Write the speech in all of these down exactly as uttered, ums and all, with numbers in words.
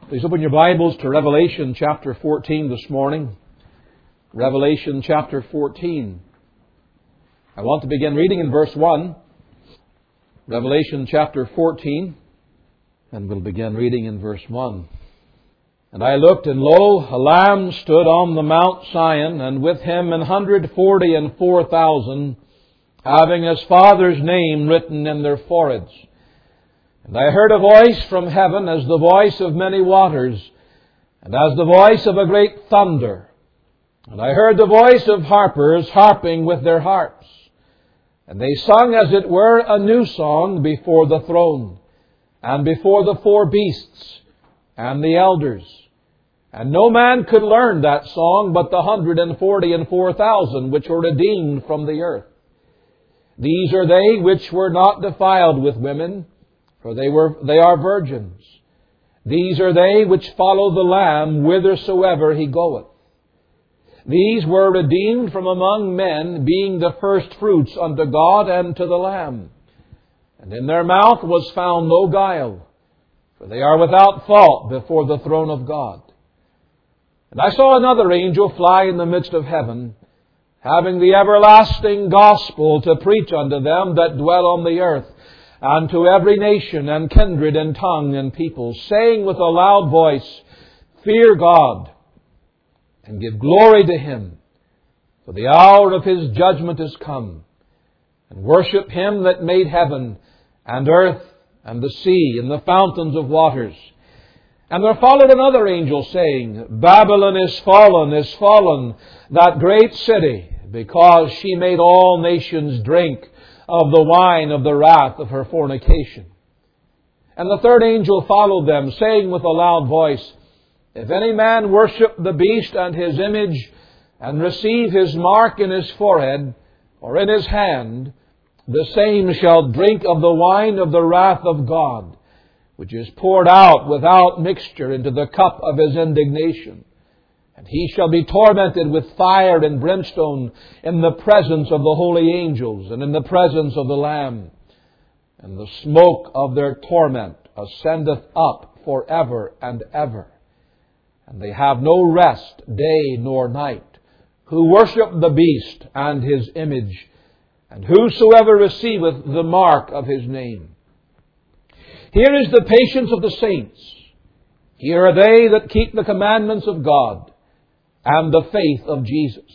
Please open your Bibles to Revelation chapter fourteen this morning. Revelation chapter fourteen. I want to begin reading in verse one. Revelation chapter fourteen. And we'll begin reading in verse one. And I looked, and lo, a Lamb stood on the Mount Sion, and with him an hundred forty and four thousand, having his Father's name written in their foreheads. And I heard a voice from heaven as the voice of many waters, and as the voice of a great thunder. And I heard the voice of harpers harping with their harps. And they sung as it were a new song before the throne, and before the four beasts, and the elders. And no man could learn that song but the hundred and forty and four thousand which were redeemed from the earth. These are they which were not defiled with women, for they were they are virgins. These are they which follow the Lamb whithersoever he goeth. These were redeemed from among men, being the first fruits unto God and to the Lamb. And in their mouth was found no guile, for they are without fault before the throne of God. And I saw another angel fly in the midst of heaven, having the everlasting gospel to preach unto them that dwell on the earth, and to every nation and kindred and tongue and people, saying with a loud voice, Fear God, and give glory to Him, for the hour of His judgment is come, and worship Him that made heaven and earth and the sea and the fountains of waters. And there followed another angel, saying, Babylon is fallen, is fallen, that great city, because she made all nations drink of the wine of the wrath of her fornication. And the third angel followed them, saying with a loud voice, If any man worship the beast and his image, and receive his mark in his forehead or in his hand, the same shall drink of the wine of the wrath of God, which is poured out without mixture into the cup of his indignation. And he shall be tormented with fire and brimstone in the presence of the holy angels and in the presence of the Lamb. And the smoke of their torment ascendeth up forever and ever. And they have no rest day nor night, who worship the beast and his image, and whosoever receiveth the mark of his name. Here is the patience of the saints. Here are they that keep the commandments of God, and the faith of Jesus.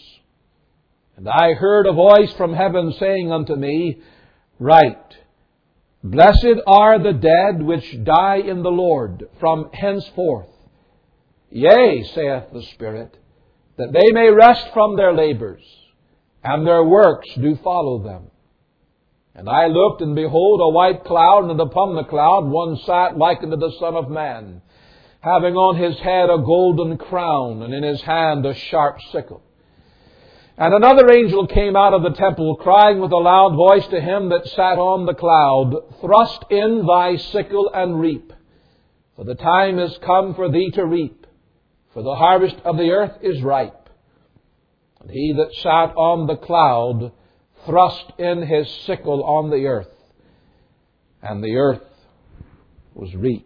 And I heard a voice from heaven saying unto me, Write, Blessed are the dead which die in the Lord from henceforth. Yea, saith the Spirit, that they may rest from their labors, and their works do follow them. And I looked, and behold, a white cloud, and upon the cloud one sat like unto the Son of Man, having on his head a golden crown, and in his hand a sharp sickle. And another angel came out of the temple, crying with a loud voice to him that sat on the cloud, Thrust in thy sickle and reap, for the time is come for thee to reap, for the harvest of the earth is ripe. And he that sat on the cloud thrust in his sickle on the earth, and the earth was reaped.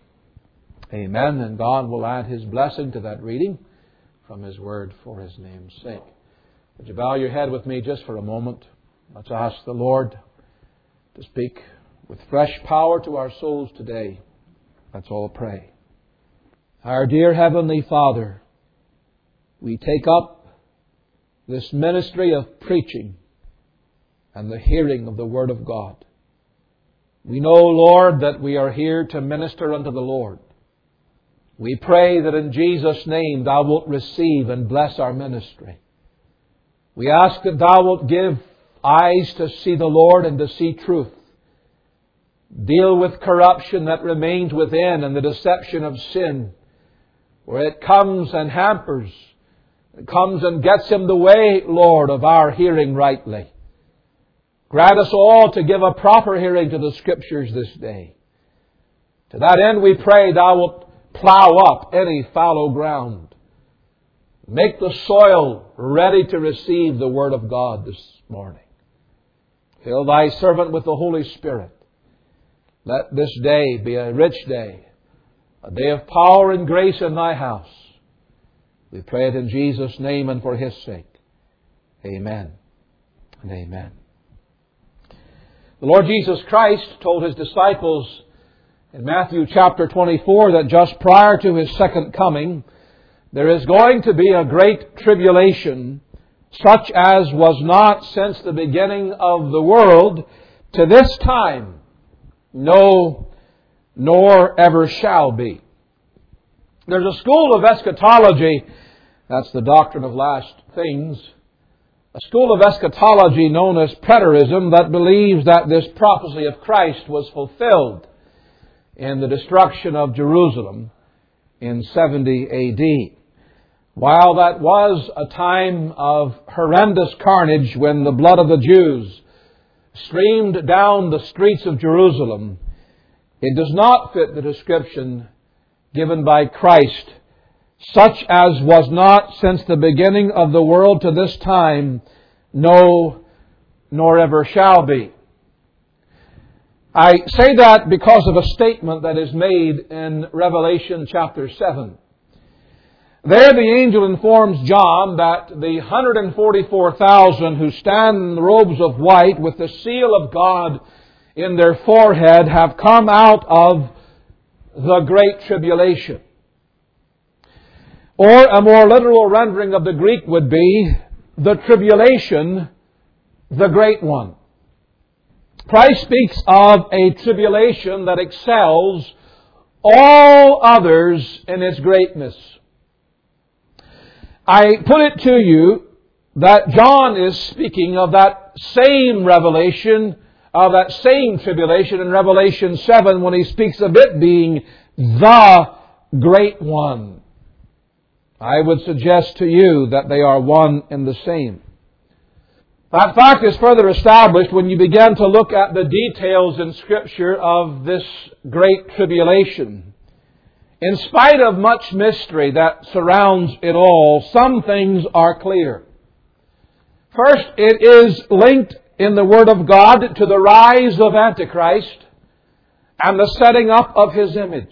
Amen. And God will add His blessing to that reading from His Word for His name's sake. Would you bow your head with me just for a moment? Let's ask the Lord to speak with fresh power to our souls today. Let's all pray. Our dear Heavenly Father, we take up this ministry of preaching and the hearing of the Word of God. We know, Lord, that we are here to minister unto the Lord. We pray that in Jesus' name Thou wilt receive and bless our ministry. We ask that Thou wilt give eyes to see the Lord and to see truth. Deal with corruption that remains within and the deception of sin, where it comes and hampers, it comes and gets in the way, Lord, of our hearing rightly. Grant us all to give a proper hearing to the Scriptures this day. To that end we pray Thou wilt plow up any fallow ground. Make the soil ready to receive the Word of God this morning. Fill Thy servant with the Holy Spirit. Let this day be a rich day, a day of power and grace in Thy house. We pray it in Jesus' name and for His sake. Amen and amen. The Lord Jesus Christ told His disciples in Matthew chapter twenty-four that just prior to His second coming, there is going to be a great tribulation, such as was not since the beginning of the world to this time, no, nor ever shall be. There's a school of eschatology, that's the doctrine of last things, a school of eschatology known as preterism that believes that this prophecy of Christ was fulfilled in the destruction of Jerusalem in seventy A D. While that was a time of horrendous carnage when the blood of the Jews streamed down the streets of Jerusalem, it does not fit the description given by Christ, such as was not since the beginning of the world to this time, no, nor ever shall be. I say that because of a statement that is made in Revelation chapter seven. There the angel informs John that the one hundred forty-four thousand who stand in the robes of white with the seal of God in their forehead have come out of the Great Tribulation. Or a more literal rendering of the Greek would be the tribulation, the great one. Christ speaks of a tribulation that excels all others in its greatness. I put it to you that John is speaking of that same revelation, of that same tribulation in Revelation seven when he speaks of it being the great one. I would suggest to you that they are one and the same. That fact is further established when you begin to look at the details in Scripture of this great tribulation. In spite of much mystery that surrounds it all, some things are clear. First, it is linked in the Word of God to the rise of Antichrist and the setting up of His image.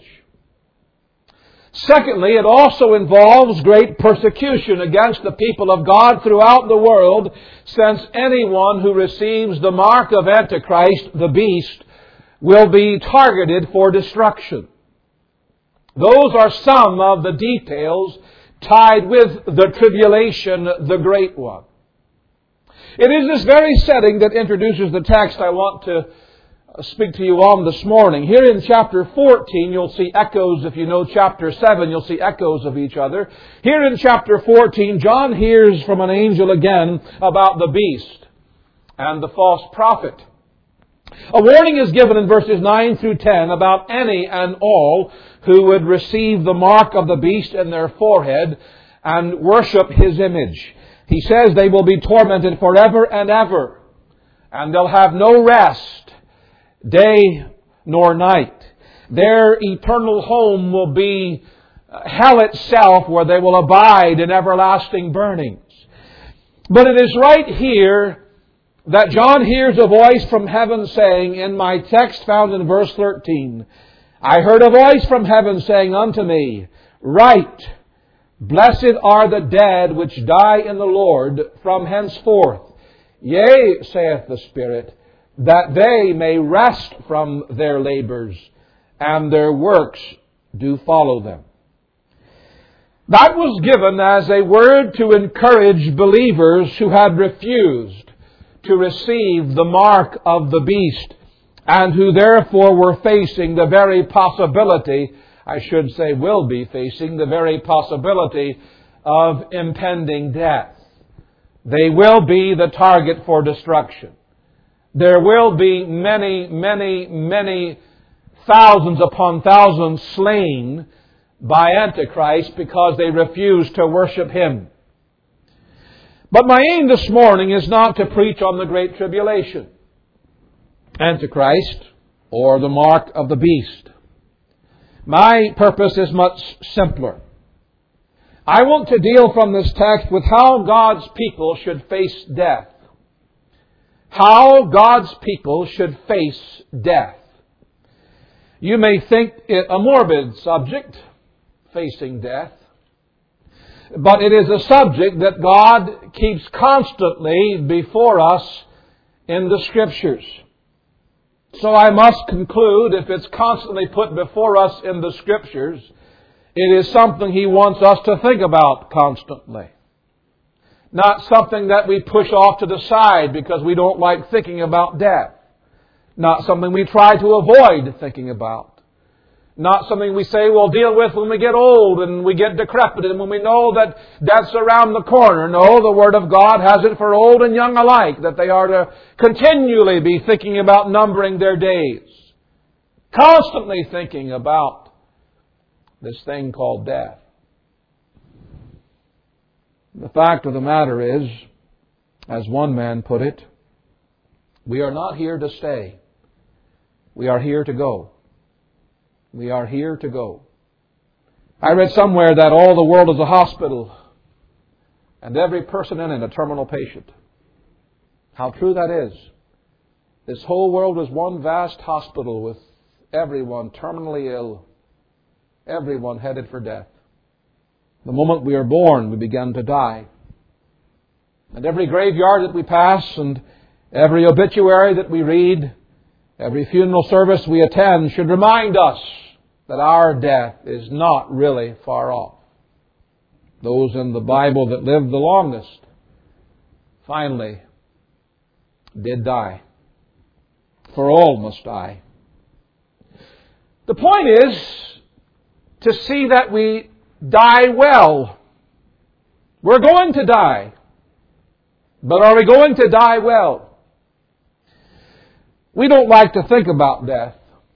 Secondly, it also involves great persecution against the people of God throughout the world, since anyone who receives the mark of Antichrist, the beast, will be targeted for destruction. Those are some of the details tied with the tribulation, the great one. It is this very setting that introduces the text I want to speak to you on this morning. Here in chapter fourteen, you'll see echoes. If you know chapter seven, you'll see echoes of each other. Here in chapter fourteen, John hears from an angel again about the beast and the false prophet. A warning is given in verses nine through ten about any and all who would receive the mark of the beast in their forehead and worship his image. He says they will be tormented forever and ever, and they'll have no rest, day nor night. Their eternal home will be hell itself, where they will abide in everlasting burnings. But it is right here that John hears a voice from heaven saying, in my text found in verse thirteen, I heard a voice from heaven saying unto me, Write, blessed are the dead which die in the Lord from henceforth. Yea, saith the Spirit, that they may rest from their labors, and their works do follow them. That was given as a word to encourage believers who had refused to receive the mark of the beast, and who therefore were facing the very possibility, I should say will be facing the very possibility of impending death. They will be the target for destruction. There will be many, many, many thousands upon thousands slain by Antichrist because they refuse to worship him. But my aim this morning is not to preach on the Great Tribulation, Antichrist, or the mark of the beast. My purpose is much simpler. I want to deal from this text with how God's people should face death. How God's people should face death. You may think it a morbid subject, facing death. But it is a subject that God keeps constantly before us in the Scriptures. So I must conclude, if it's constantly put before us in the Scriptures, it is something He wants us to think about constantly. Not something that we push off to the side because we don't like thinking about death. Not something we try to avoid thinking about. Not something we say we'll deal with when we get old and we get decrepit and when we know that death's around the corner. No, the Word of God has it for old and young alike, that they are to continually be thinking about numbering their days. Constantly thinking about this thing called death. The fact of the matter is, as one man put it, we are not here to stay. We are here to go. We are here to go. I read somewhere that all the world is a hospital and every person in it a terminal patient. How true that is. This whole world is one vast hospital with everyone terminally ill, everyone headed for death. The moment we are born, we begin to die. And every graveyard that we pass and every obituary that we read, every funeral service we attend should remind us that our death is not really far off. Those in the Bible that lived the longest finally did die. For all must die. The point is to see that we die well. We're going to die. But are we going to die well? We don't like to think about death.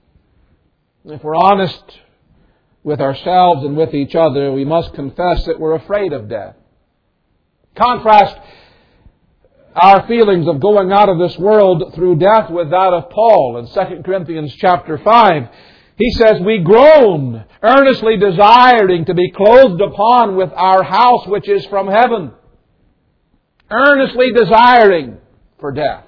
If we're honest with ourselves and with each other, we must confess that we're afraid of death. Contrast our feelings of going out of this world through death with that of Paul in Second Corinthians chapter five. He says, we groan, earnestly desiring to be clothed upon with our house which is from heaven. Earnestly desiring for death.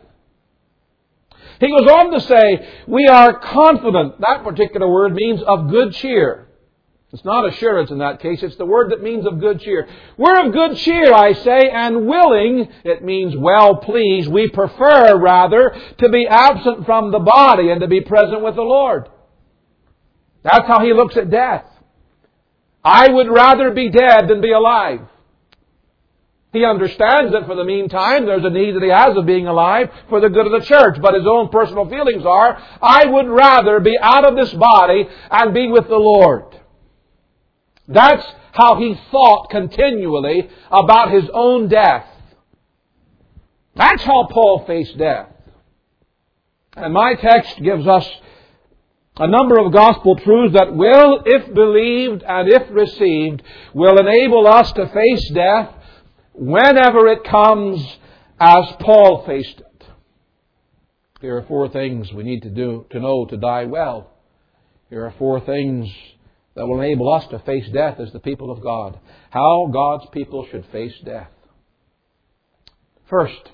He goes on to say, we are confident. That particular word means of good cheer. It's not assurance in that case. It's the word that means of good cheer. We're of good cheer, I say, and willing, it means well pleased. We prefer, rather, to be absent from the body and to be present with the Lord. That's how he looks at death. I would rather be dead than be alive. He understands that for the meantime there's a need that he has of being alive for the good of the church. But his own personal feelings are, I would rather be out of this body and be with the Lord. That's how he thought continually about his own death. That's how Paul faced death. And my text gives us a number of gospel truths that will, if believed and if received, will enable us to face death whenever it comes as Paul faced it. Here are four things we need to do to know to die well. Here are four things that will enable us to face death as the people of God. How God's people should face death. First,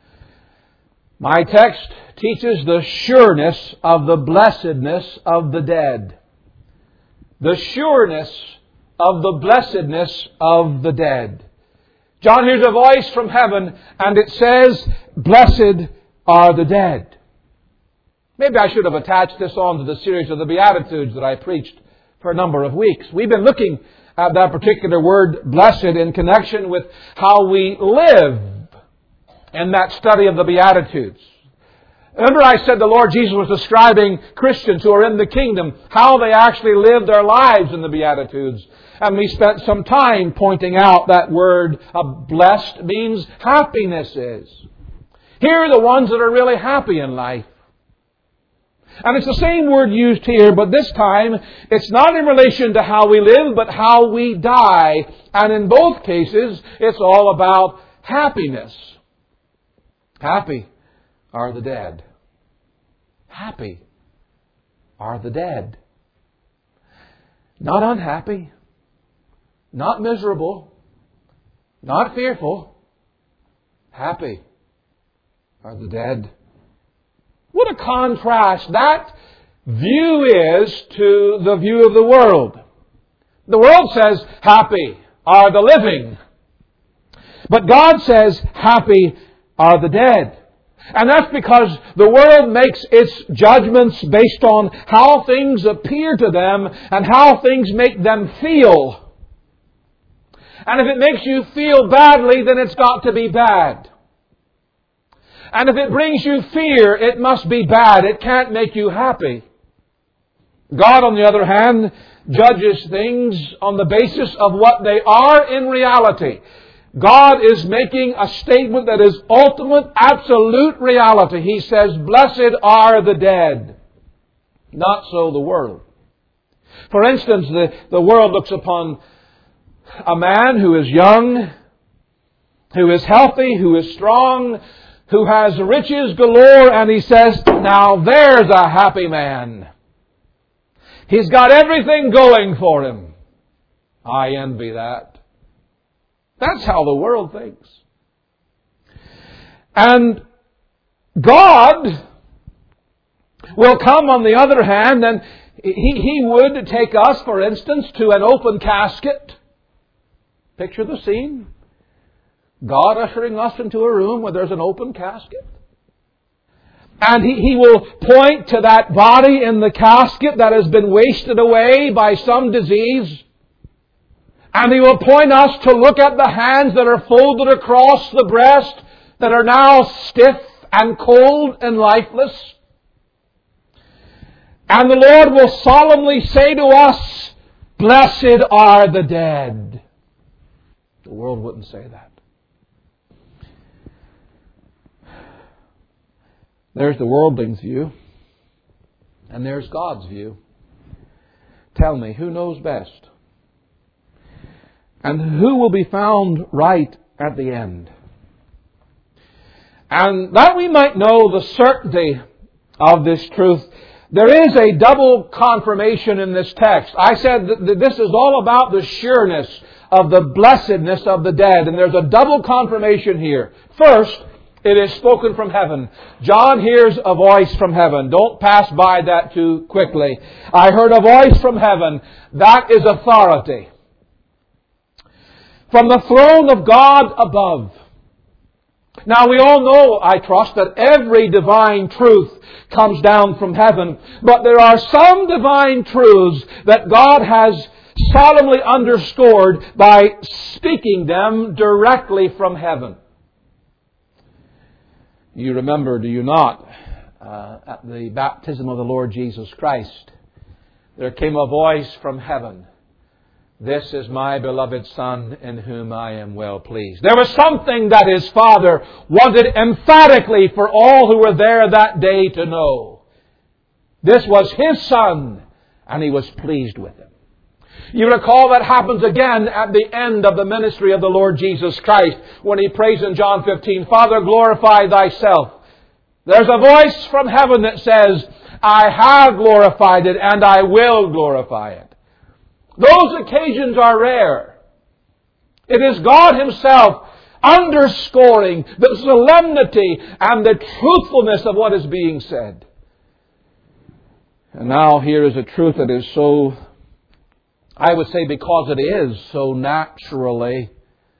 my text teaches the sureness of the blessedness of the dead. The sureness of the blessedness of the dead. John hears a voice from heaven and it says, blessed are the dead. Maybe I should have attached this on to the series of the Beatitudes that I preached for a number of weeks. We've been looking at that particular word, blessed, in connection with how we live in that study of the Beatitudes. Remember I said the Lord Jesus was describing Christians who are in the kingdom, how they actually live their lives in the Beatitudes. And we spent some time pointing out that word of blessed means happiness is. Here are the ones that are really happy in life. And it's the same word used here, but this time it's not in relation to how we live, but how we die. And in both cases, it's all about happiness. Happy are the dead. Happy are the dead. Not unhappy. Not miserable. Not fearful. Happy are the dead. What a contrast that view is to the view of the world. The world says, happy are the living. But God says, happy are the dead. And that's because the world makes its judgments based on how things appear to them and how things make them feel. And if it makes you feel badly, then it's got to be bad. And if it brings you fear, it must be bad. It can't make you happy. God, on the other hand, judges things on the basis of what they are in reality. God is making a statement that is ultimate, absolute reality. He says, blessed are the dead. Not so the world. For instance, the, the world looks upon a man who is young, who is healthy, who is strong, who has riches galore, and he says, now there's a happy man. He's got everything going for him. I envy that. That's how the world thinks. And God will come on the other hand, and He, he would take us, for instance, to an open casket. Picture the scene. God ushering us into a room where there's an open casket. And he, he will point to that body in the casket that has been wasted away by some disease. And He will point us to look at the hands that are folded across the breast, that are now stiff and cold and lifeless. And the Lord will solemnly say to us, blessed are the dead. The world wouldn't say that. There's the worldling's view, and there's God's view. Tell me, who knows best? And who will be found right at the end? And that we might know the certainty of this truth, there is a double confirmation in this text. I said that this is all about the sureness of the blessedness of the dead. And there's a double confirmation here. First, it is spoken from heaven. John hears a voice from heaven. Don't pass by that too quickly. I heard a voice from heaven. That is authority. From the throne of God above. Now we all know, I trust, that every divine truth comes down from heaven. But there are some divine truths that God has solemnly underscored by speaking them directly from heaven. You remember, do you not, uh, at the baptism of the Lord Jesus Christ, there came a voice from heaven. This is my beloved Son in whom I am well pleased. There was something that His Father wanted emphatically for all who were there that day to know. This was His Son, and He was pleased with Him. You recall that happens again at the end of the ministry of the Lord Jesus Christ when He prays in John fifteen, Father, glorify Thyself. There's a voice from heaven that says, I have glorified it and I will glorify it. Those occasions are rare. It is God Himself underscoring the solemnity and the truthfulness of what is being said. And now here is a truth that is so, I would say because it is so naturally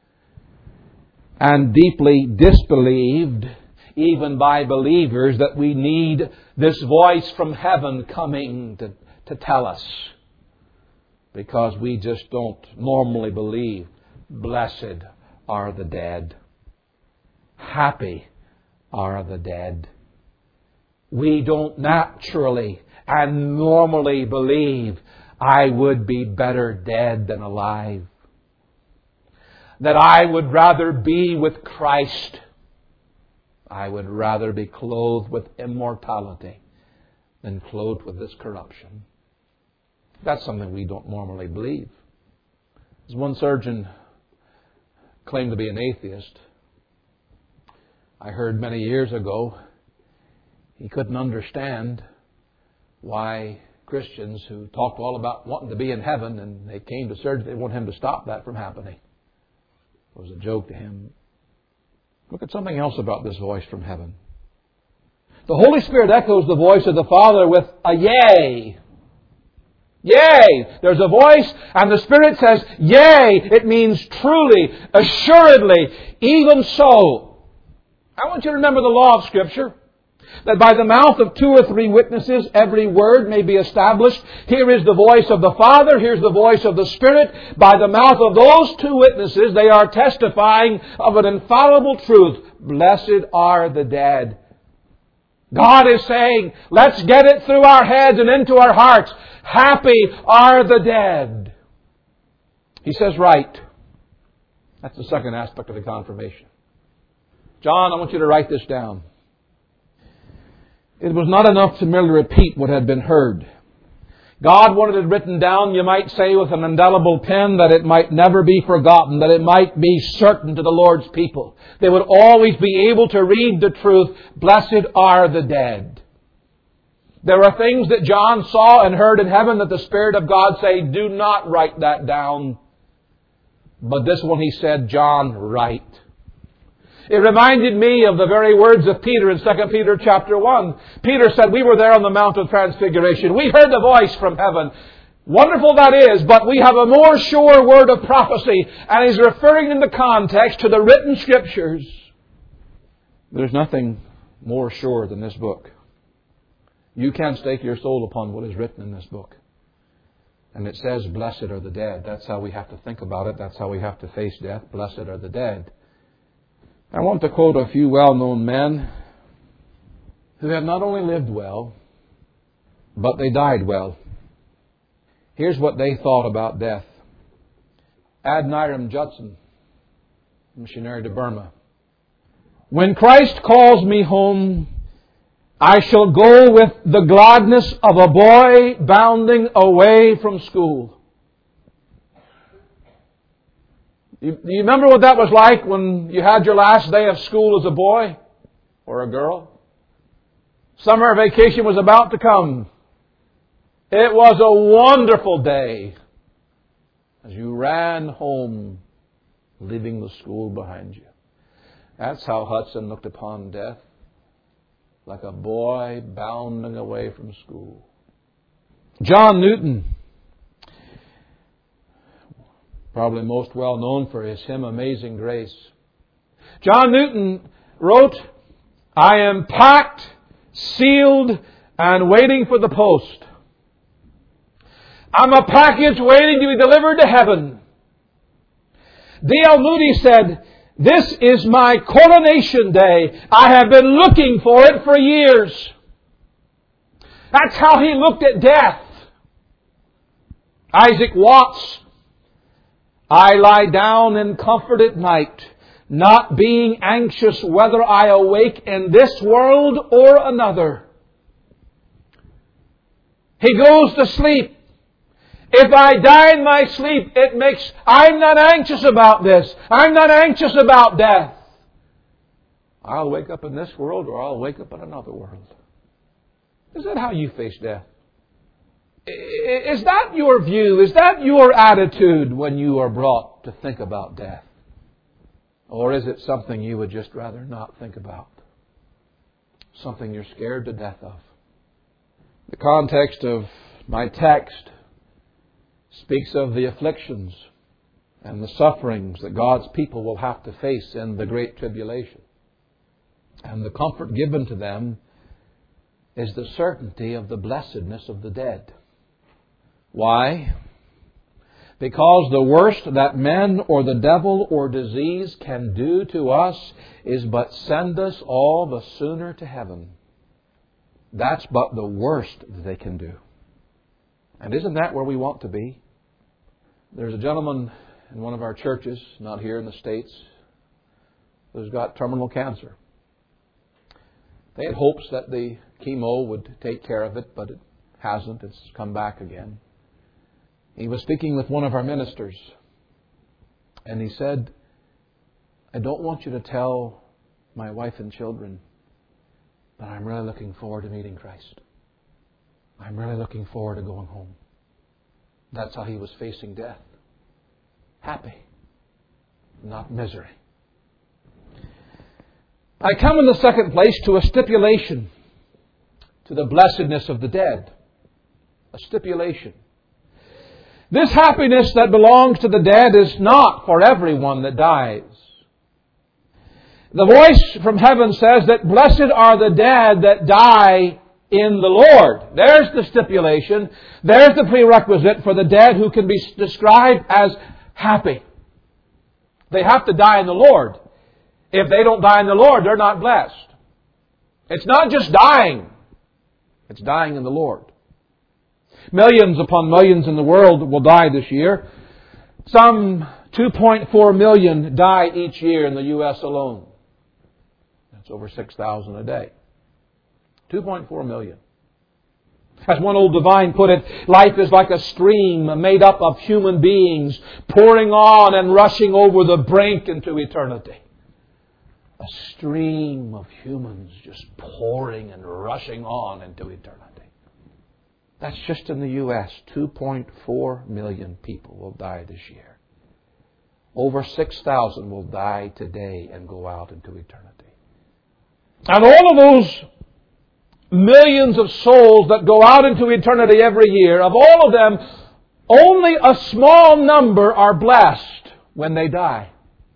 and deeply disbelieved, even by believers, that we need this voice from heaven coming to, to tell us. Because we just don't normally believe. Blessed are the dead. Happy are the dead. We don't naturally and normally believe I would be better dead than alive. That I would rather be with Christ. I would rather be clothed with immortality than clothed with this corruption. That's something we don't normally believe. As one surgeon claimed to be an atheist, I heard many years ago he couldn't understand why Christians who talked all about wanting to be in heaven and they came to surgery, they want him to stop that from happening. It was a joke to him. Look at something else about this voice from heaven. The Holy Spirit echoes the voice of the Father with a yea. Yea! There's a voice, and the Spirit says, yea! It means truly, assuredly, even so. I want you to remember the law of Scripture, that by the mouth of two or three witnesses, every word may be established. Here is the voice of the Father, here's the voice of the Spirit. By the mouth of those two witnesses, they are testifying of an infallible truth. Blessed are the dead. God is saying, let's get it through our heads and into our hearts. Happy are the dead. He says, right. That's the second aspect of the confirmation. John, I want you to write this down. It was not enough to merely repeat what had been heard. God wanted it written down, you might say, with an indelible pen, that it might never be forgotten, that it might be certain to the Lord's people. They would always be able to read the truth, blessed are the dead. There are things that John saw and heard in heaven that the Spirit of God say, do not write that down. But this one he said, John, write. It reminded me of the very words of Peter in Second Peter chapter one. Peter said, we were there on the Mount of Transfiguration. We heard the voice from heaven. Wonderful that is, but we have a more sure word of prophecy. And he's referring in the context to the written Scriptures. There's nothing more sure than this book. You can't stake your soul upon what is written in this book. And it says, blessed are the dead. That's how we have to think about it. That's how we have to face death. Blessed are the dead. I want to quote a few well-known men who have not only lived well, but they died well. Here's what they thought about death. Adoniram Judson, missionary to Burma. When Christ calls me home, I shall go with the gladness of a boy bounding away from school. You, do you remember what that was like when you had your last day of school as a boy or a girl? Summer vacation was about to come. It was a wonderful day as you ran home, leaving the school behind you. That's how Hudson looked upon death, like a boy bounding away from school. John Newton, probably most well known for his hymn, Amazing Grace. John Newton wrote, I am packed, sealed, and waiting for the post. I'm a package waiting to be delivered to heaven. D L Moody said, this is my coronation day. I have been looking for it for years. That's how he looked at death. Isaac Watts, I lie down in comfort at night, not being anxious whether I awake in this world or another. He goes to sleep. If I die in my sleep, it makes, I'm not anxious about this. I'm not anxious about death. I'll wake up in this world or I'll wake up in another world. Is that how you face death? Is that your view? Is that your attitude when you are brought to think about death? Or is it something you would just rather not think about? Something you're scared to death of? The context of my text speaks of the afflictions and the sufferings that God's people will have to face in the Great Tribulation. And the comfort given to them is the certainty of the blessedness of the dead. Why? Because the worst that men or the devil or disease can do to us is but send us all the sooner to heaven. That's but the worst that they can do. And isn't that where we want to be? There's a gentleman in one of our churches, not here in the States, who's got terminal cancer. They had hopes that the chemo would take care of it, but it hasn't. It's come back again. He was speaking with one of our ministers, and he said, I don't want you to tell my wife and children, but I'm really looking forward to meeting Christ. I'm really looking forward to going home. That's how he was facing death. Happy, not misery. I come in the second place to a stipulation to the blessedness of the dead. A stipulation. This happiness that belongs to the dead is not for everyone that dies. The voice from heaven says that blessed are the dead that die in the Lord. There's the stipulation. There's the prerequisite for the dead who can be described as happy. They have to die in the Lord. If they don't die in the Lord, they're not blessed. It's not just dying. It's dying in the Lord. Millions upon millions in the world will die this year. Some two point four million die each year in the U S alone. That's over six thousand a day. two point four million. As one old divine put it, life is like a stream made up of human beings pouring on and rushing over the brink into eternity. A stream of humans just pouring and rushing on into eternity. That's just in the U S two point four million people will die this year. Over six thousand will die today and go out into eternity. And all of those millions of souls that go out into eternity every year, of all of them, only a small number are blessed when they die.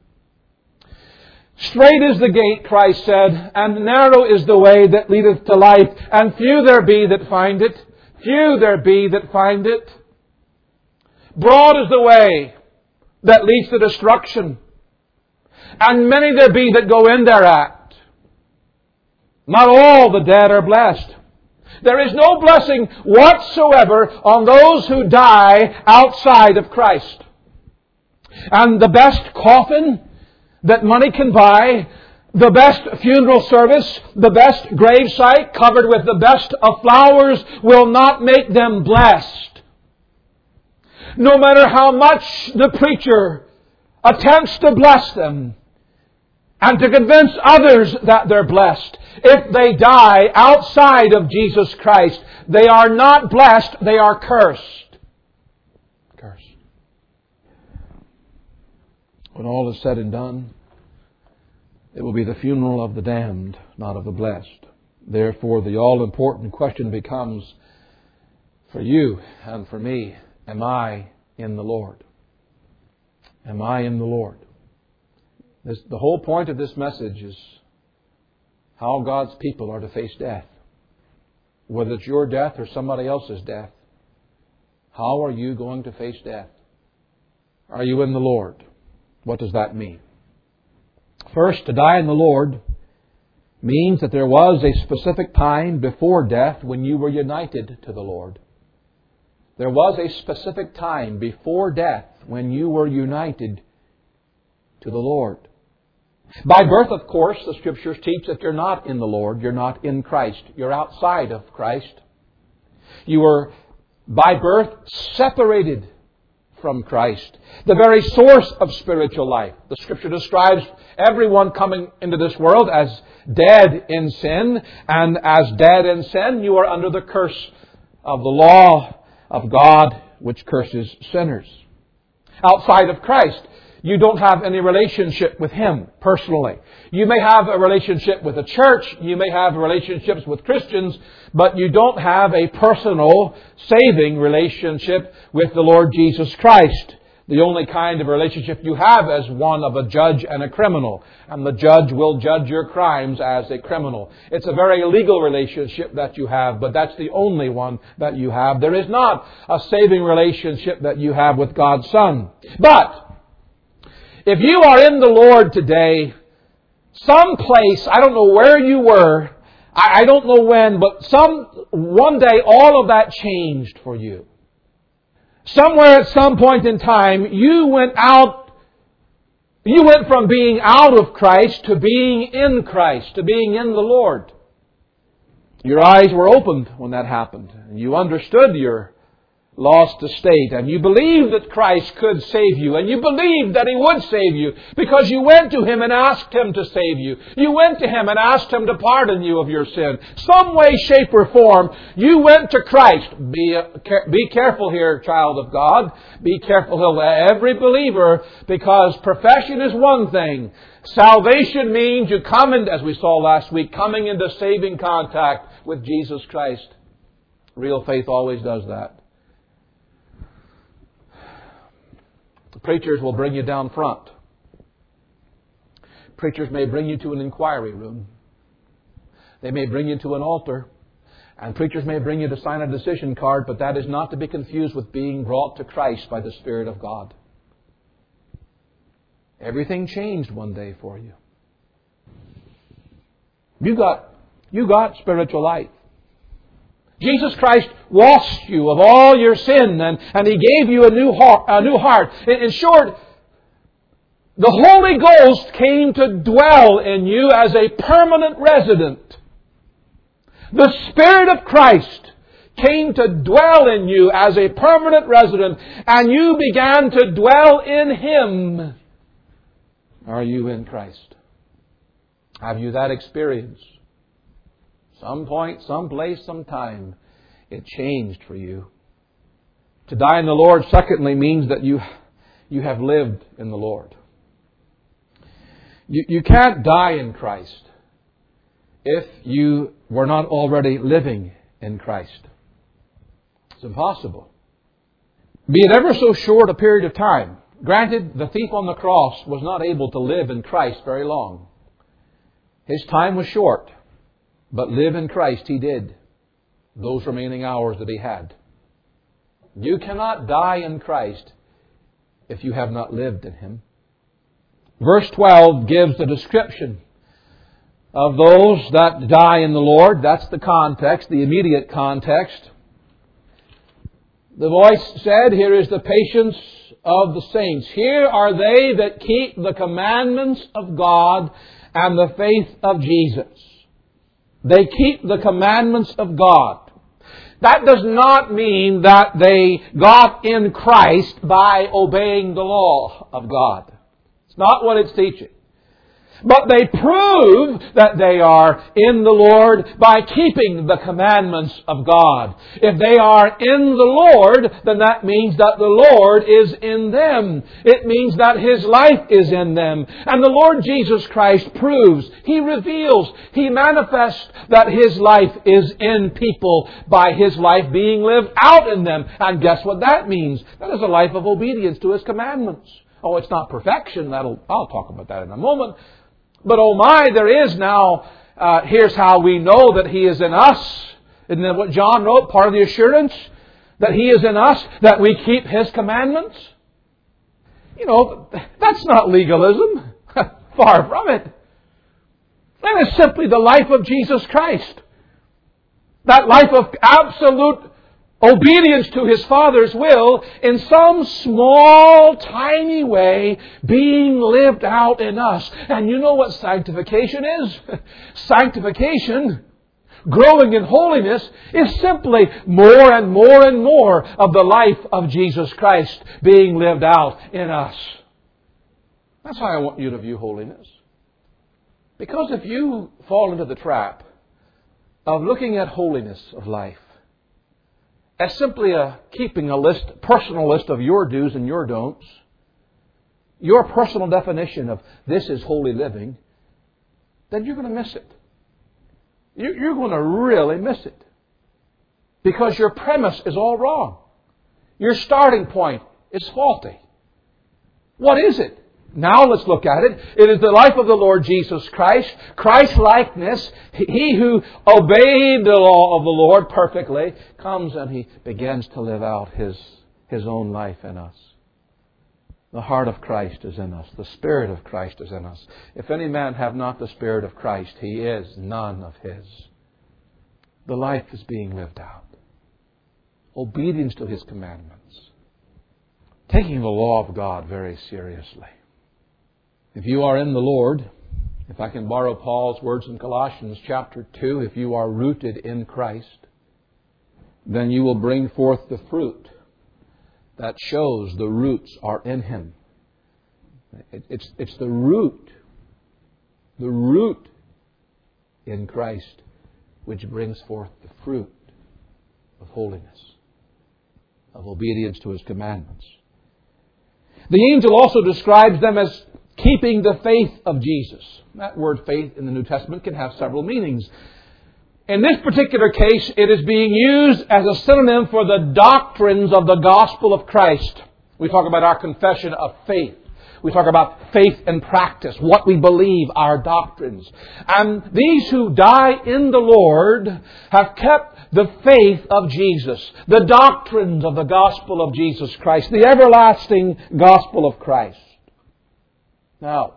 Straight is the gate, Christ said, and narrow is the way that leadeth to life, and few there be that find it. Few there be that find it. Broad is the way that leads to destruction, and many there be that go in thereat. Not all the dead are blessed. There is no blessing whatsoever on those who die outside of Christ. And the best coffin that money can buy, the best funeral service, the best gravesite covered with the best of flowers will not make them blessed. No matter how much the preacher attempts to bless them and to convince others that they're blessed, if they die outside of Jesus Christ, they are not blessed, they are cursed. Cursed. When all is said and done, it will be the funeral of the damned, not of the blessed. Therefore, the all-important question becomes, for you and for me, am I in the Lord? Am I in the Lord? This, the whole point of this message is how God's people are to face death. Whether it's your death or somebody else's death, how are you going to face death? Are you in the Lord? What does that mean? First, to die in the Lord means that there was a specific time before death when you were united to the Lord. There was a specific time before death when you were united to the Lord. By birth, of course, the Scriptures teach that you're not in the Lord. You're not in Christ. You're outside of Christ. You were, by birth, separated from Christ, the very source of spiritual life. The Scripture describes everyone coming into this world as dead in sin, and as dead in sin, you are under the curse of the law of God, which curses sinners. Outside of Christ, you don't have any relationship with Him personally. You may have a relationship with a church, you may have relationships with Christians, but you don't have a personal, saving relationship with the Lord Jesus Christ. The only kind of relationship you have is one of a judge and a criminal. And the judge will judge your crimes as a criminal. It's a very legal relationship that you have, but that's the only one that you have. There is not a saving relationship that you have with God's Son. But if you are in the Lord today, someplace, I don't know where you were, I, I don't know when, but some one day all of that changed for you. Somewhere at some point in time, you went out, you went from being out of Christ to being in Christ, to being in the Lord. Your eyes were opened when that happened, and you understood your lost estate, and you believed that Christ could save you, and you believed that He would save you because you went to Him and asked Him to save you. You went to Him and asked Him to pardon you of your sin. Some way, shape, or form, you went to Christ. Be, uh, be careful here, child of God. Be careful, every believer, because profession is one thing. Salvation means you come in, as we saw last week, coming into saving contact with Jesus Christ. Real faith always does that. Preachers will bring you down front. Preachers may bring you to an inquiry room. They may bring you to an altar. And preachers may bring you to sign a decision card, but that is not to be confused with being brought to Christ by the Spirit of God. Everything changed one day for you. You got, you got spiritual life. Jesus Christ washed you of all your sin, and, and He gave you a new heart. A new heart. In, in short, the Holy Ghost came to dwell in you as a permanent resident. The Spirit of Christ came to dwell in you as a permanent resident, and you began to dwell in Him. Are you in Christ? Have you that experience? Some point, some place, some time, it changed for you. To die in the Lord, secondly, means that you, you have lived in the Lord. You, you can't die in Christ if you were not already living in Christ. It's impossible. Be it ever so short a period of time. Granted, the thief on the cross was not able to live in Christ very long. His time was short. But live in Christ he did, those remaining hours that he had. You cannot die in Christ if you have not lived in Him. Verse twelve gives the description of those that die in the Lord. That's the context, the immediate context. The voice said, here is the patience of the saints. Here are they that keep the commandments of God and the faith of Jesus. They keep the commandments of God. That does not mean that they got in Christ by obeying the law of God. It's not what it's teaching. But they prove that they are in the Lord by keeping the commandments of God. If they are in the Lord, then that means that the Lord is in them. It means that His life is in them. And the Lord Jesus Christ proves, He reveals, He manifests that His life is in people by His life being lived out in them. And guess what that means? That is a life of obedience to His commandments. Oh, it's not perfection. That'll, I'll talk about that in a moment. But oh my, there is now, uh, here's how we know that He is in us. Isn't that what John wrote? Part of the assurance that He is in us, that we keep His commandments. You know, that's not legalism. Far from it. That is simply the life of Jesus Christ. That life of absolute obedience to His Father's will in some small, tiny way being lived out in us. And you know what sanctification is? Sanctification, growing in holiness, is simply more and more and more of the life of Jesus Christ being lived out in us. That's how I want you to view holiness. Because if you fall into the trap of looking at holiness of life as simply a keeping a list, personal list of your do's and your don'ts, your personal definition of this is holy living, then you're going to miss it. You're going to really miss it. Because your premise is all wrong. Your starting point is faulty. What is it? Now let's look at it. It is the life of the Lord Jesus Christ, Christ-likeness. He who obeyed the law of the Lord perfectly comes and He begins to live out His, His own life in us. The heart of Christ is in us. The Spirit of Christ is in us. If any man have not the Spirit of Christ, he is none of His. The life is being lived out. Obedience to His commandments. Taking the law of God very seriously. If you are in the Lord, if I can borrow Paul's words in Colossians chapter two, if you are rooted in Christ, then you will bring forth the fruit that shows the roots are in Him. It, it's, it's the root, the root in Christ which brings forth the fruit of holiness, of obedience to His commandments. The angel also describes them as keeping the faith of Jesus. That word faith in the New Testament can have several meanings. In this particular case, it is being used as a synonym for the doctrines of the gospel of Christ. We talk about our confession of faith. We talk about faith and practice, what we believe, our doctrines. And these who die in the Lord have kept the faith of Jesus, the doctrines of the gospel of Jesus Christ, the everlasting gospel of Christ. Now,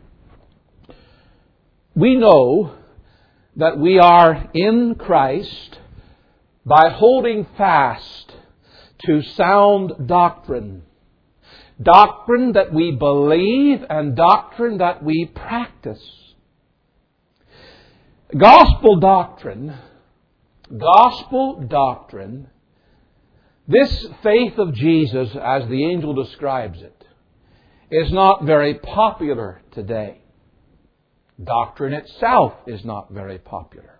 we know that we are in Christ by holding fast to sound doctrine. Doctrine that we believe and doctrine that we practice. Gospel doctrine, gospel doctrine, this faith of Jesus, as the angel describes it, is not very popular today. Doctrine itself is not very popular.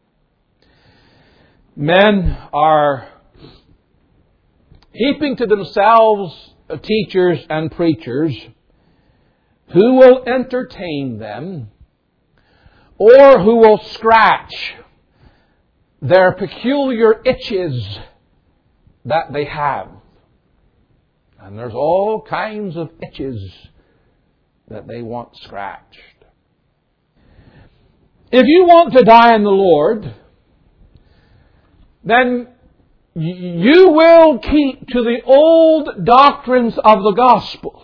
Men are heaping to themselves teachers and preachers who will entertain them or who will scratch their peculiar itches that they have. And there's all kinds of itches that they want scratched. If you want to die in the Lord, then you will keep to the old doctrines of the gospel.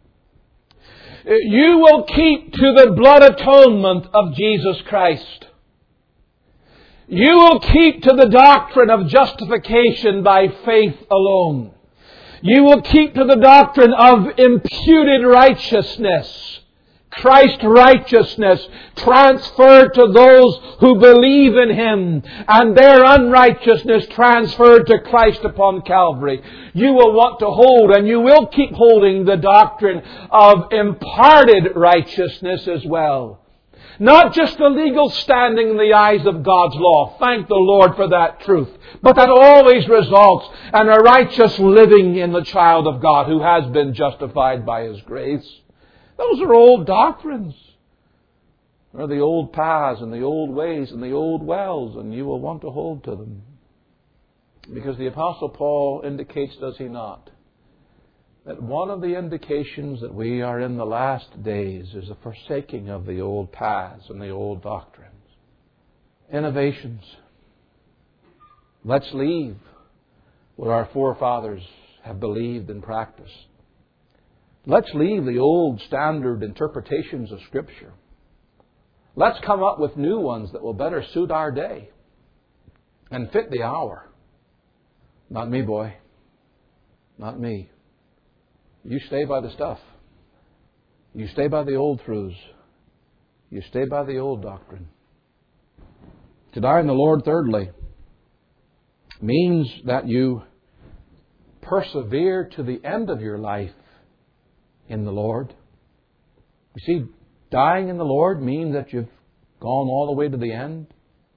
You will keep to the blood atonement of Jesus Christ. You will keep to the doctrine of justification by faith alone. You will keep to the doctrine of imputed righteousness. Christ's righteousness transferred to those who believe in Him, and their unrighteousness transferred to Christ upon Calvary. You will want to hold, and you will keep holding, the doctrine of imparted righteousness as well. Not just the legal standing in the eyes of God's law. Thank the Lord for that truth. But that always results in a righteous living in the child of God who has been justified by His grace. Those are old doctrines. They're the old paths and the old ways and the old wells, and you will want to hold to them. Because the Apostle Paul indicates, does he not, that one of the indications that we are in the last days is the forsaking of the old paths and the old doctrines. Innovations. Let's leave what our forefathers have believed and practiced. Let's leave the old standard interpretations of Scripture. Let's come up with new ones that will better suit our day and fit the hour. Not me, boy. Not me. You stay by the stuff. You stay by the old truths. You stay by the old doctrine. To die in the Lord, thirdly, means that you persevere to the end of your life in the Lord. You see, dying in the Lord means that you've gone all the way to the end.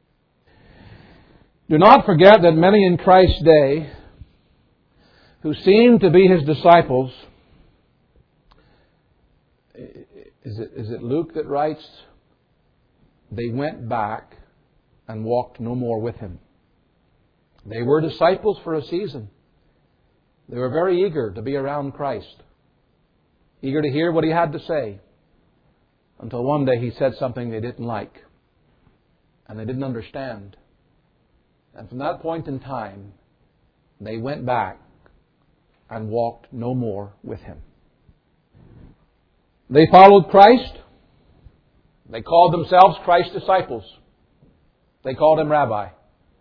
Do not forget that many in Christ's day who seemed to be His disciples, is it, is it Luke that writes, they went back and walked no more with Him. They were disciples for a season. They were very eager to be around Christ. Eager to hear what He had to say. Until one day He said something they didn't like. And they didn't understand. And from that point in time, they went back and walked no more with Him. They followed Christ. They called themselves Christ's disciples. They called Him Rabbi.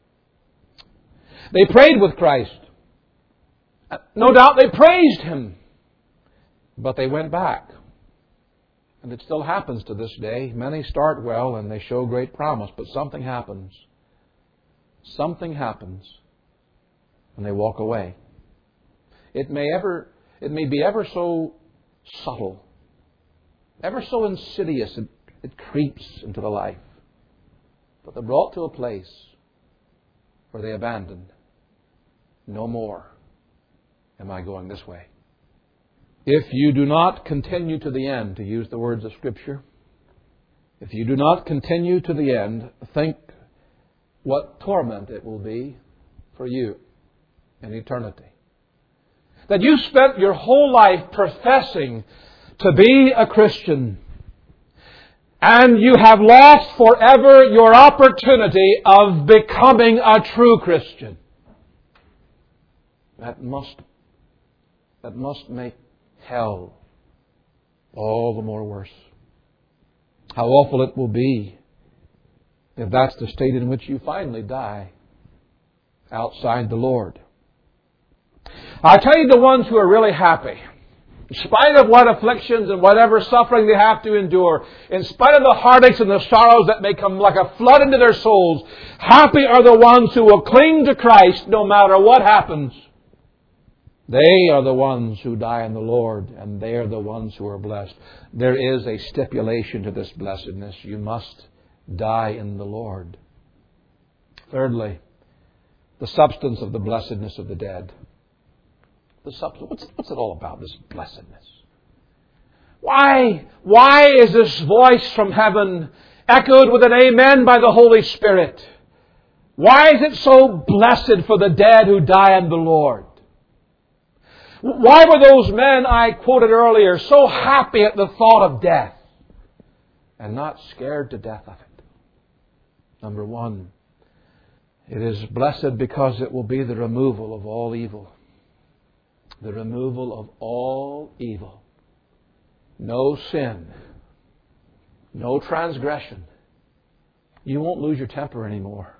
They prayed with Christ. No doubt they praised Him. But they went back. And it still happens to this day. Many start well and they show great promise, but something happens. Something happens and they walk away. It may ever, it may be ever so subtle, ever so insidious, it, it creeps into the life. But they're brought to a place where they abandon. No more am I going this way. If you do not continue to the end, to use the words of Scripture, if you do not continue to the end, think what torment it will be for you in eternity. That you spent your whole life professing to be a Christian, and you have lost forever your opportunity of becoming a true Christian. That must, that must make hell all the more worse. How awful it will be if that's the state in which you finally die outside the Lord. I'll tell you the ones who are really happy. In spite of what afflictions and whatever suffering they have to endure, in spite of the heartaches and the sorrows that may come like a flood into their souls, happy are the ones who will cling to Christ no matter what happens. They are the ones who die in the Lord, and they are the ones who are blessed. There is a stipulation to this blessedness. You must die in the Lord. Thirdly, the substance of the blessedness of the dead. The substance. What's, what's it all about, this blessedness? Why, why is this voice from heaven echoed with an amen by the Holy Spirit? Why is it so blessed for the dead who die in the Lord? Why were those men I quoted earlier so happy at the thought of death and not scared to death of it? Number one, it is blessed because it will be the removal of all evil. The removal of all evil. No sin. No transgression. You won't lose your temper anymore.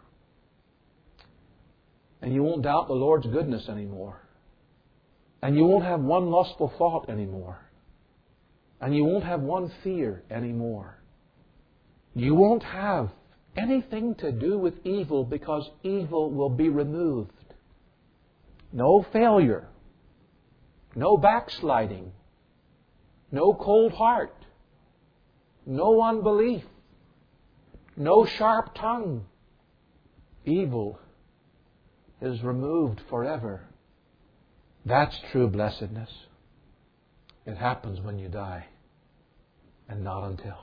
And you won't doubt the Lord's goodness anymore. And you won't have one lustful thought anymore. And you won't have one fear anymore. You won't have anything to do with evil because evil will be removed. No failure. No backsliding. No cold heart. No unbelief. No sharp tongue. Evil is removed forever. That's true blessedness. It happens when you die, and not until.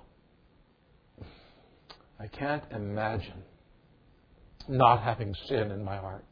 I can't imagine not having sin in my heart.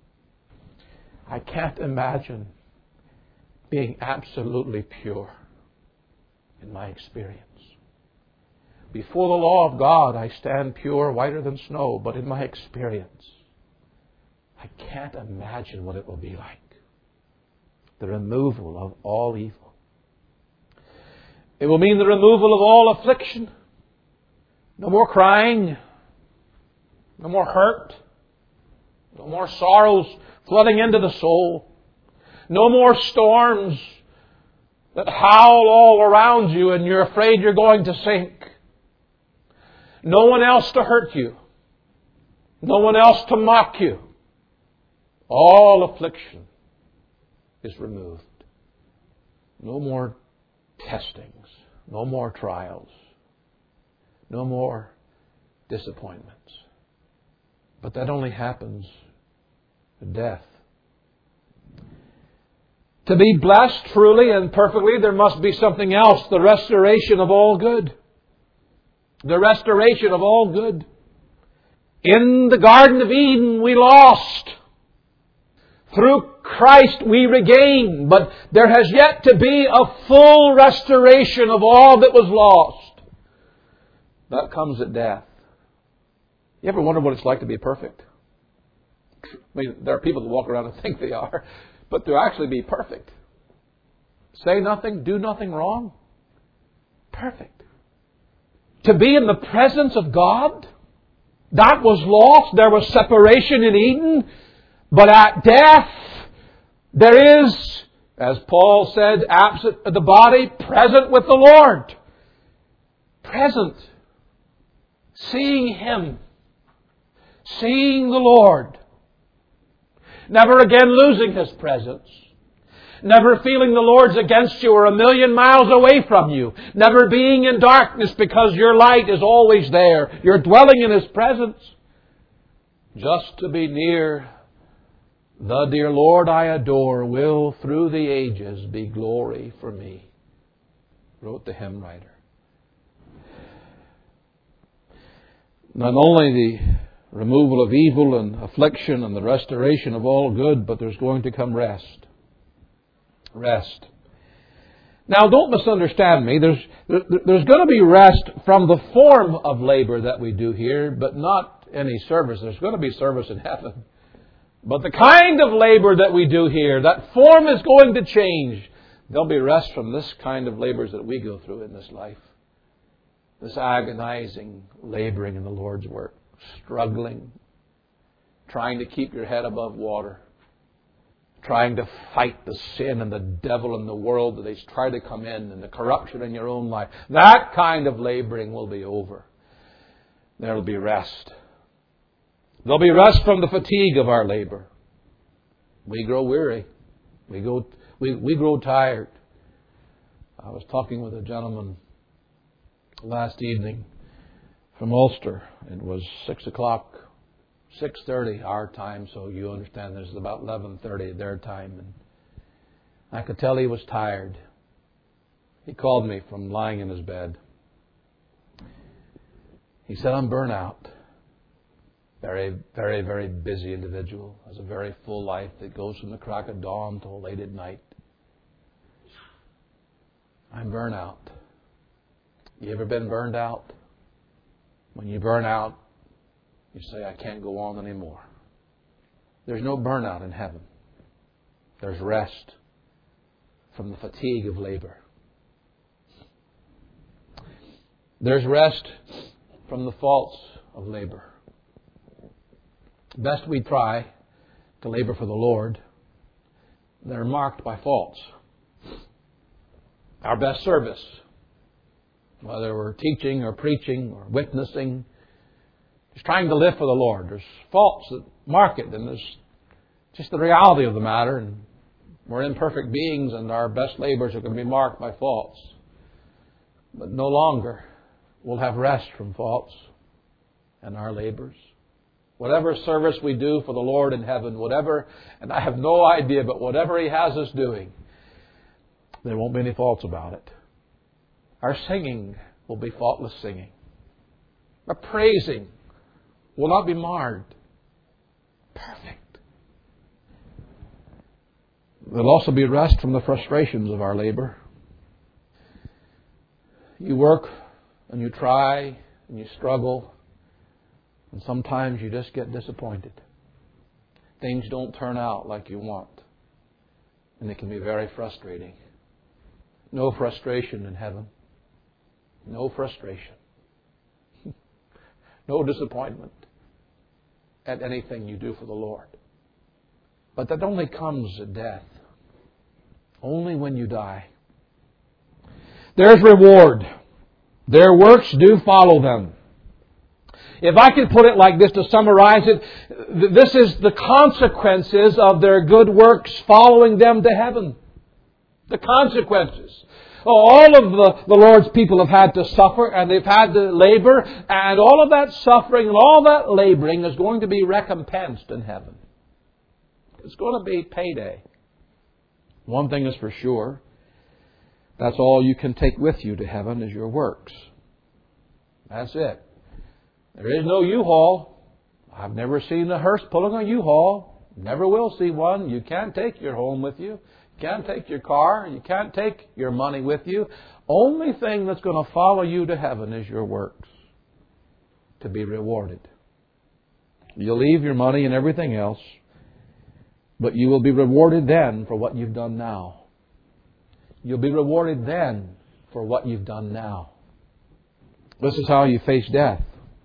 I can't imagine being absolutely pure in my experience. Before the law of God, I stand pure, whiter than snow, but in my experience, I can't imagine what it will be like. The removal of all evil. It will mean the removal of all affliction. No more crying. No more hurt. No more sorrows flooding into the soul. No more storms that howl all around you and you're afraid you're going to sink. No one else to hurt you. No one else to mock you. All affliction is removed. No more testings. No more trials. No more disappointments. But that only happens at death. To be blessed truly and perfectly, there must be something else. The restoration of all good. The restoration of all good. In the Garden of Eden we lost. Through Christ we regain, but there has yet to be a full restoration of all that was lost. That comes at death. You ever wonder what it's like to be perfect? I mean, there are people that walk around and think they are, but to actually be perfect. Say nothing, do nothing wrong. Perfect. To be in the presence of God, that was lost. There was separation in Eden. But at death, there is, as Paul said, absent the body, present with the Lord. Present. Seeing Him. Seeing the Lord. Never again losing His presence. Never feeling the Lord's against you or a million miles away from you. Never being in darkness because your light is always there. You're dwelling in His presence. Just to be near the dear Lord I adore will through the ages be glory for me, wrote the hymn writer. Not only the removal of evil and affliction and the restoration of all good, but there's going to come rest. Rest. Now, don't misunderstand me. There's, there, there's going to be rest from the form of labor that we do here, but not any service. There's going to be service in heaven. But the kind of labor that we do here, that form is going to change. There'll be rest from this kind of labors that we go through in this life. This agonizing laboring in the Lord's work. Struggling. Trying to keep your head above water. Trying to fight the sin and the devil and the world that they try to come in, and the corruption in your own life. That kind of laboring will be over. There will be rest. There'll be rest from the fatigue of our labor. We grow weary. We go, we, we grow tired. I was talking with a gentleman last evening from Ulster. It was six o'clock, six thirty our time, so you understand this is about eleven thirty their time. And I could tell he was tired. He called me from lying in his bed. He said, I'm burnt out. Very, very, very busy individual. Has a very full life that goes from the crack of dawn till late at night. I'm burnt out. You ever been burned out? When you burn out, you say, I can't go on anymore. There's no burnout in heaven. There's rest from the fatigue of labor. There's rest from the faults of labor. Best we try to labor for the Lord, they're marked by faults. Our best service, whether we're teaching or preaching or witnessing, is trying to live for the Lord. There's faults that mark it, and there's just the reality of the matter. And we're imperfect beings, and our best labors are going to be marked by faults. But no longer we'll have rest from faults in our labors. Whatever service we do for the Lord in heaven, whatever, and I have no idea, but whatever He has us doing, there won't be any faults about it. Our singing will be faultless singing. Our praising will not be marred. Perfect. There'll also be rest from the frustrations of our labor. You work and you try and you struggle, and sometimes you just get disappointed. Things don't turn out like you want. And it can be very frustrating. No frustration in heaven. No frustration. No disappointment at anything you do for the Lord. But that only comes at death. Only when you die. There's reward. Their works do follow them. If I can put it like this to summarize it, this is the consequences of their good works following them to heaven. The consequences. Oh, all of the, the Lord's people have had to suffer, and they've had to labor, and all of that suffering and all that laboring is going to be recompensed in heaven. It's going to be payday. One thing is for sure, that's all you can take with you to heaven is your works. That's it. There is no U-Haul. I've never seen a hearse pulling a U-Haul. Never will see one. You can't take your home with you. You can't take your car. You can't take your money with you. Only thing that's going to follow you to heaven is your works to be rewarded. You'll leave your money and everything else, but you will be rewarded then for what you've done now. You'll be rewarded then for what you've done now. This is how you face death.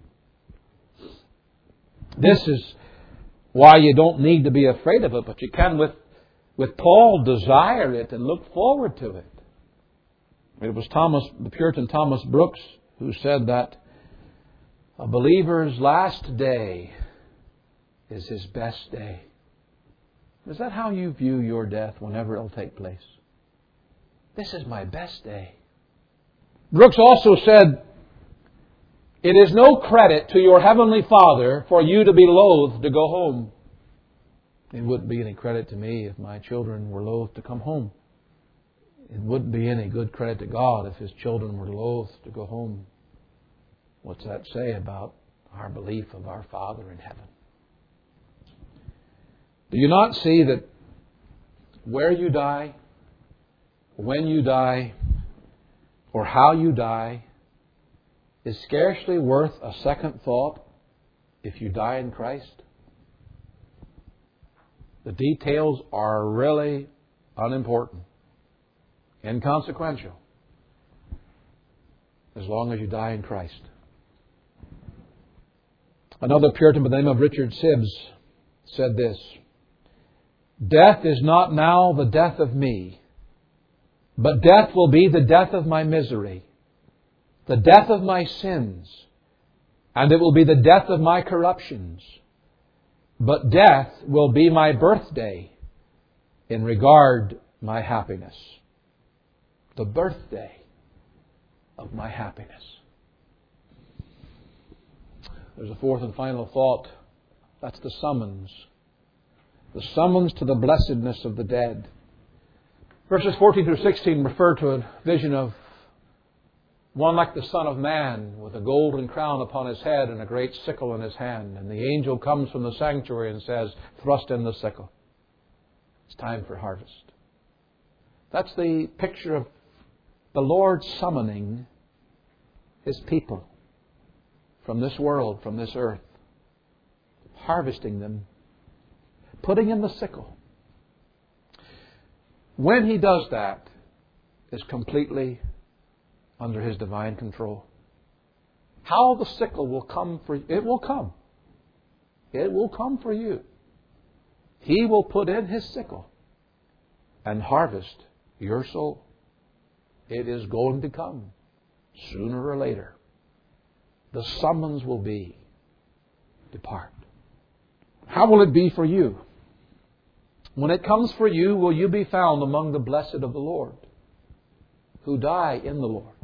This is why you don't need to be afraid of it, but you can, with, with Paul, desire it and look forward to it. It was Thomas, the Puritan Thomas Brooks, who said that a believer's last day is his best day. Is that how you view your death whenever it'll take place? This is my best day. Brooks also said, it is no credit to your Heavenly Father for you to be loath to go home. It wouldn't be any credit to me if my children were loath to come home. It wouldn't be any good credit to God if His children were loath to go home. What's that say about our belief of our Father in heaven? Do you not see that where you die, when you die, or how you die is scarcely worth a second thought if you die in Christ? The details are really unimportant, inconsequential, as long as you die in Christ. Another Puritan by the name of Richard Sibbes said this, "Death is not now the death of me, but death will be the death of my misery, the death of my sins, and it will be the death of my corruptions. But death will be my birthday in regard my happiness." The birthday of my happiness. There's a fourth and final thought. That's the summons. The summons to the blessedness of the dead. Verses fourteen through sixteen refer to a vision of one like the Son of Man with a golden crown upon his head and a great sickle in his hand. And the angel comes from the sanctuary and says, "Thrust in the sickle. It's time for harvest." That's the picture of the Lord summoning His people from this world, from this earth, harvesting them, putting in the sickle. When He does that, is completely under His divine control. How the sickle will come for you, it will come. It will come for you. He will put in His sickle and harvest your soul. It is going to come sooner or later. The summons will be, depart. How will it be for you? When it comes for you, will you be found among the blessed of the Lord, who die in the Lord?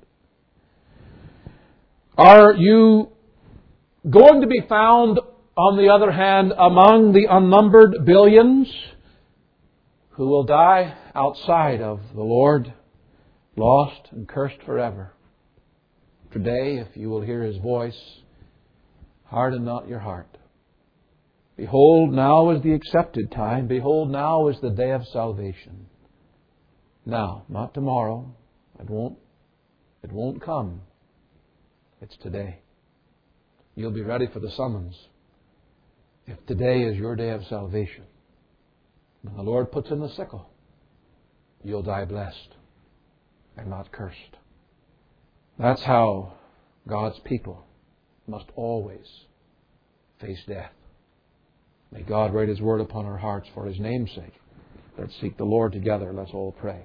Are you going to be found, on the other hand, among the unnumbered billions who will die outside of the Lord, lost and cursed forever? Today, if you will hear His voice, harden not your heart. Behold, now is the accepted time. Behold, now is the day of salvation. Now, not tomorrow. It won't, it won't come. It's today. You'll be ready for the summons if today is your day of salvation. When the Lord puts in the sickle, you'll die blessed and not cursed. That's how God's people must always face death. May God write His word upon our hearts for His name's sake. Let's seek the Lord together. Let's all pray.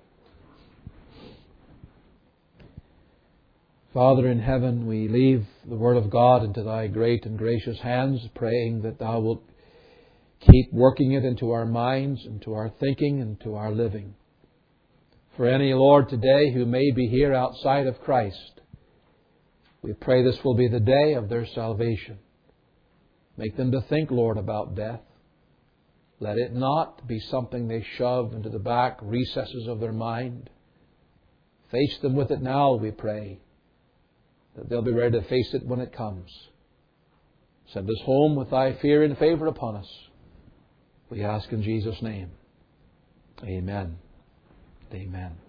Father in heaven, we leave the Word of God into Thy great and gracious hands, praying that Thou wilt keep working it into our minds, into our thinking, into our living. For any, Lord, today who may be here outside of Christ, we pray this will be the day of their salvation. Make them to think, Lord, about death. Let it not be something they shove into the back recesses of their mind. Face them with it now, we pray, that they'll be ready to face it when it comes. Send us home with Thy fear and favor upon us. We ask in Jesus' name. Amen. Amen.